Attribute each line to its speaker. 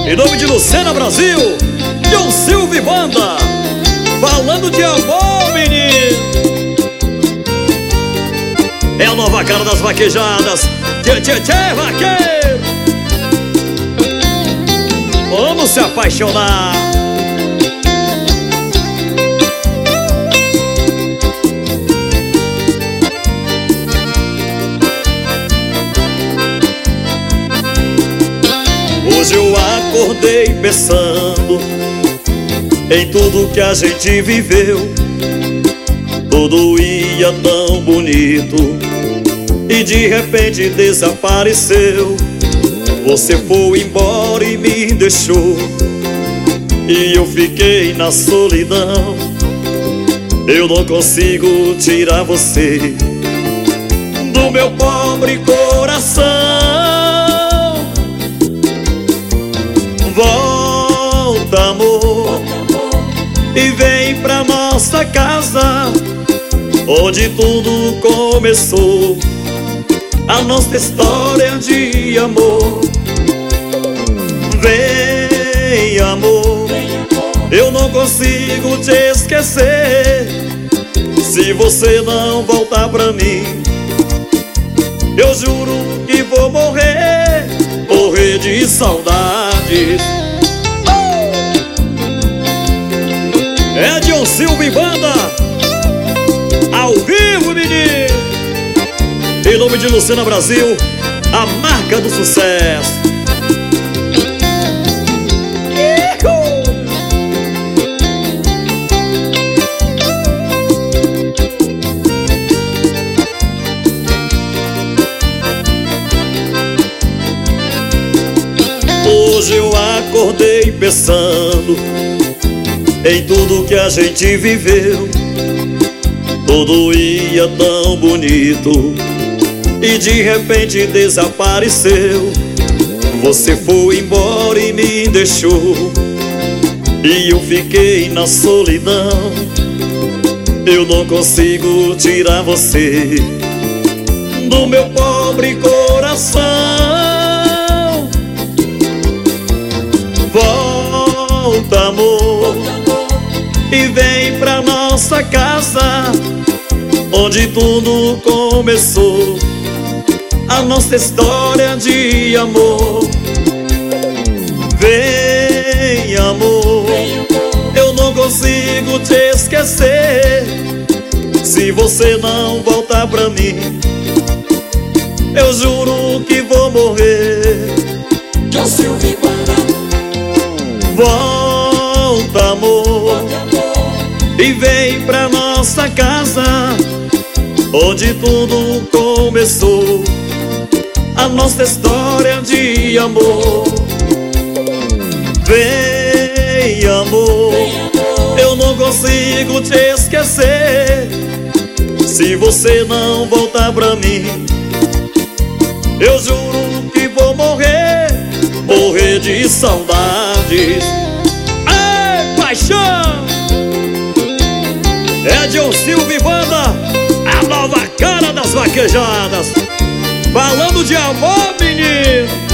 Speaker 1: Em nome de Lucena Brasil, John Silva e Banda, falando de amor, menino. É a nova cara das vaquejadas. Tchê, tchê, tchê, vaqueiro. Vamos se apaixonar. Hoje eu acordei pensando em tudo que a gente viveu. Tudo ia tão bonito e de repente desapareceu. Você foi embora e me deixou, e eu fiquei na solidão. Eu não consigo tirar você do meu pobre coração. Volta, amor, e vem pra nossa casa, onde tudo começou, a nossa história de amor. Vem, amor, eu não consigo te esquecer. Se você não voltar pra mim, eu juro que vou morrer, morrer de saudades. É John Silva e Banda, ao vivo, menino. Em nome de Lucena Brasil, a marca do sucesso. Hoje eu acordei pensando em tudo que a gente viveu. Tudo ia tão bonito e de repente desapareceu. Você foi embora e me deixou, e eu fiquei na solidão. Eu não consigo tirar você do meu pobre coração. Volta, amor, e vem pra nossa casa, onde tudo começou, a nossa história de amor. Vem, amor, eu não consigo te esquecer. Se você não voltar pra mim, eu juro que vou morrer.
Speaker 2: John Silva e Banda.
Speaker 1: Volta, amor, e vem pra nossa casa, onde tudo começou, a nossa história de amor. Vem, amor, eu não consigo te esquecer. Se você não voltar pra mim, eu juro que vou morrer, morrer de saudades. Ei, paixão! É John Silva e Banda, a nova cara das vaquejadas, falando de amor, menino.